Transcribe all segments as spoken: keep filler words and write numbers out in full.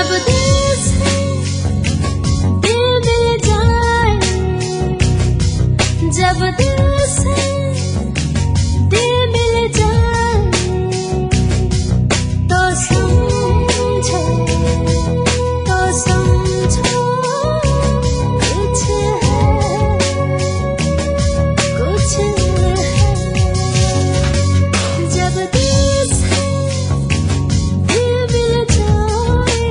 जब दिल से दिल मिल जाए, जब दिल से दिल मिल जाए, तो समझो, तो समझो कुछ है, कुछ है। जब दिल से दिल मिल जाए,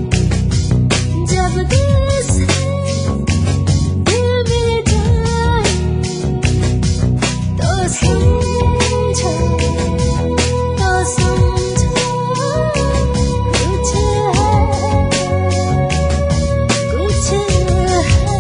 जब दिल से दिल मिल जाए, तो समझो, तो समझो कुछ है, कुछ है।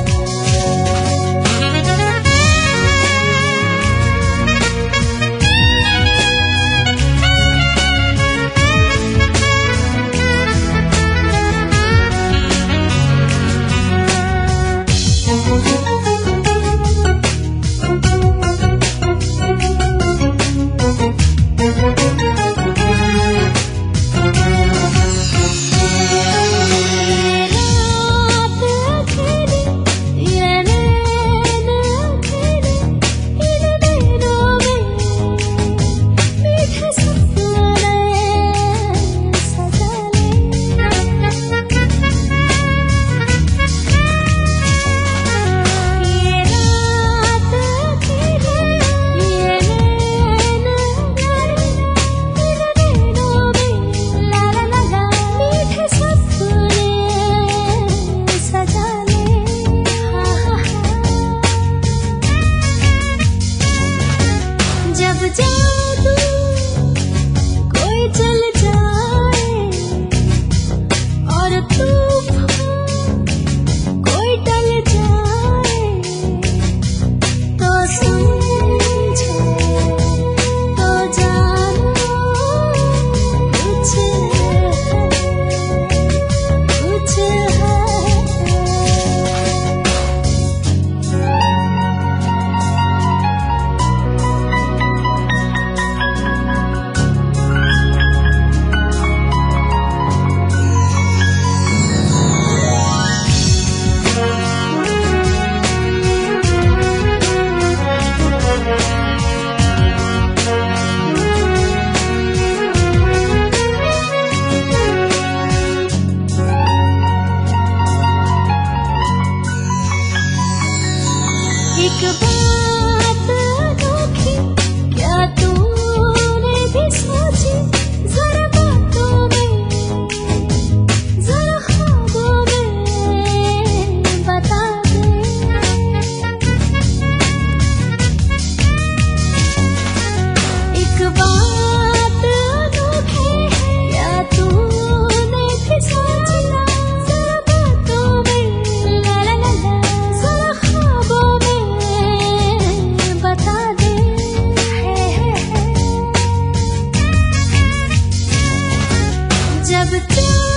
जब जादू कोई चल जाए और तूफान कोई टल जाए, तो समझो, तो जानो कुछ है, कुछ है। एक बात अनोखी क्या तूने भी सोची, जरा बातों में, जरा ख्वाबों में बता दे। एक बात अनोखी क्या तूने भी सोची, जरा बातों में, ला ला ला ला, जरा ख्वाबों में बता दे। जब